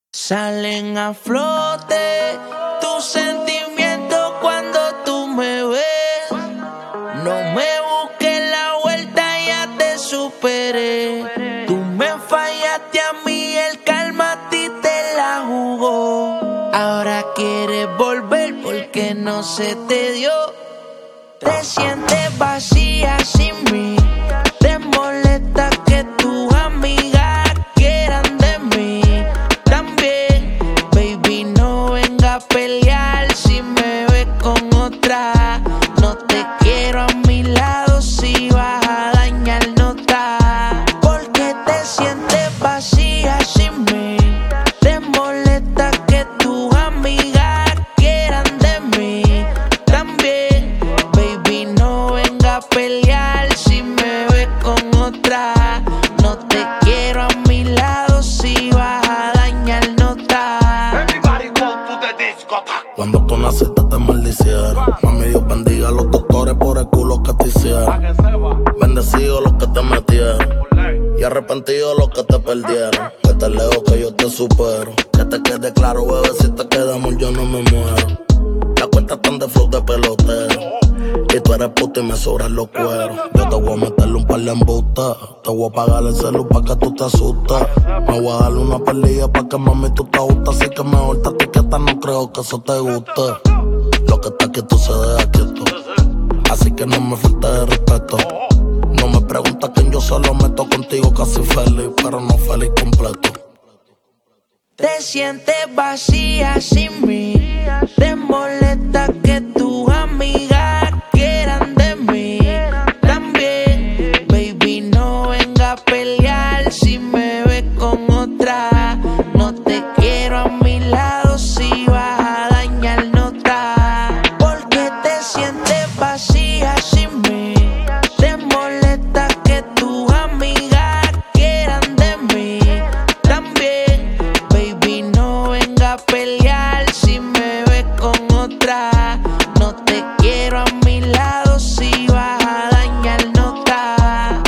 Salen a flote tus sentimientos cuando tú me ves. No me busques la vuelta, ya te superé. Tú me fallaste a mí, el karma a ti te la jugó. Ahora quieres volver porque no se te dio. Te sientes vacía sin mí. Te molesta que tus amigas quieran de mí. También, baby, no venga a pelear si me ves con otra. No te quiero a mi lado, si vas a dañar nota. Porque te sientes vacía sin mí. Te molesta que tus amigas quieran de mí. También, baby, no venga a pelear si me ves con otra. No te quiero a mi lado, si vas a dañar nota. Cuando tú naciste te maldicieron. Mami, Dios bendiga a los doctores por el culo que te hicieron. Bendecidos los que te metieron y arrepentidos los que te perdieron. Que te leo que yo te supero. Que te quede claro, bebé, si te quedamos yo no me muero. La cuenta están de flow de pelotero y tú eres puta y me sobran los cueros. Yo te voy a meterle un par de embustas. Te voy a pagar el celu pa' que tú te asustes. Me voy a darle una perdida pa' que mami tú te gustas. Así que mejor te etiquetas, no creo que eso te guste. Lo que está quieto se deja quieto, así que no me falte de respeto. No me preguntas quién yo solo meto contigo casi feliz, pero no feliz completo. Te sientes vacía sin mí. Te molesta que tus amigas quieran de mí. También, baby, no venga a pelear si me ves con otra. No te quiero a mi lado, si vas a dañar nota. Porque te sientes vacía sin mí. Te molesta que tus amigas quieran de mí. También, baby, no venga a pelear si me ves con otra. No te quiero a mi lado, si vas a dañar nota.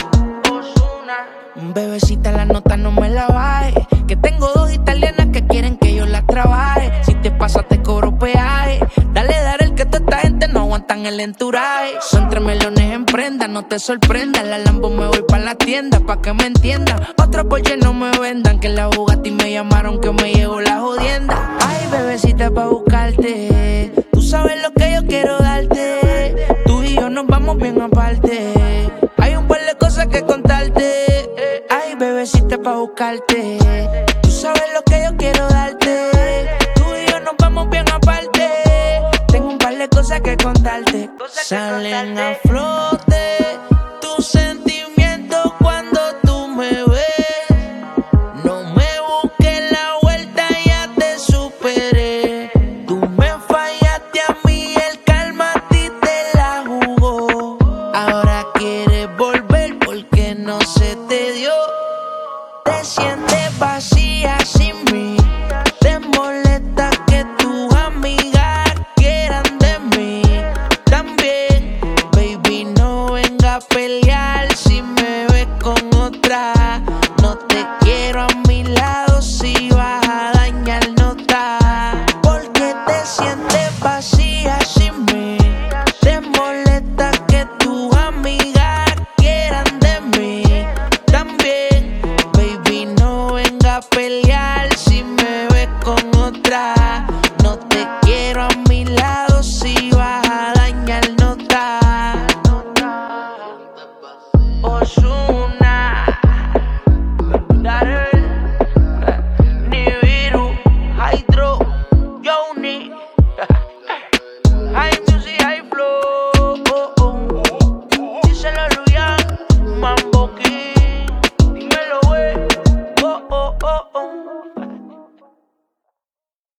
Bebecita, la nota no me la baje, que tengo dos italianas que quieren que yo las trabaje. Si te pasa te cobro peaje. Dale, el que toda esta gente no aguantan el enturaje. Son 3 melones en prenda, no te sorprendas. La Lambo me voy pa' la tienda, pa' que me entiendan. Otro Porsche no me vendan, que la Bugatti me llamaron que me llegó la jodienda. Ay, bebecita, pa' buscarte. Tú sabes lo que yo quiero darte. Tú y yo nos vamos bien aparte. Hay un par de cosas que contarte. Ay, bebecita, pa' buscarte. Tú sabes lo que yo quiero darte. Tú y yo nos vamos bien aparte. Tengo un par de cosas que contarte. Salen a flote